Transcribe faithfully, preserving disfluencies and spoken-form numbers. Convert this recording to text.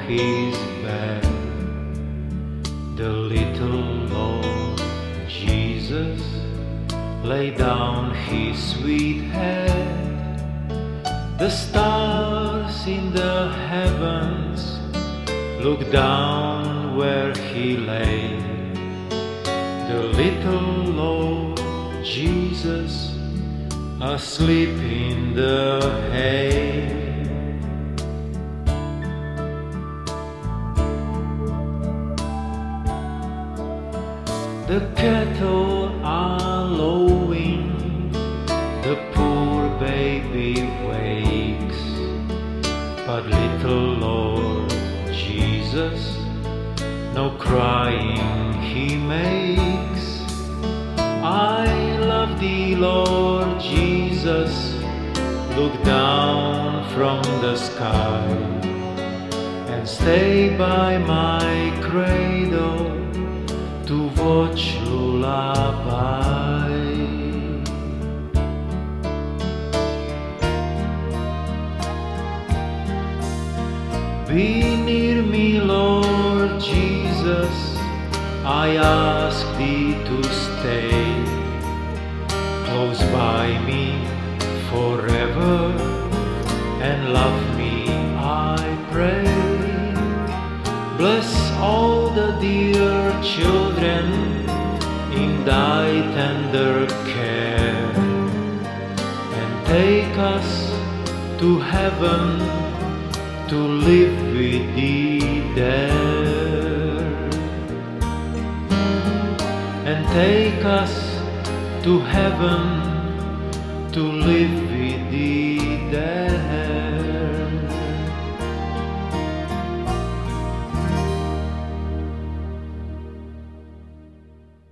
his bed. The little Lord Jesus lay down his sweet head. The stars in the heavens looked down where he lay. The little Lord Jesus asleep in the hay. The cattle are lowing, the poor baby wakes, but little Lord Jesus, no crying he makes. I love thee, Lord Jesus, look down from the sky and stay by my cradle to watch lullaby. Be near me, Lord Jesus, I ask thee to stay close by me forever and love me, I pray. Bless all the dear children in thy tender care, and take us to heaven to live with thee there. And take us to heaven to live with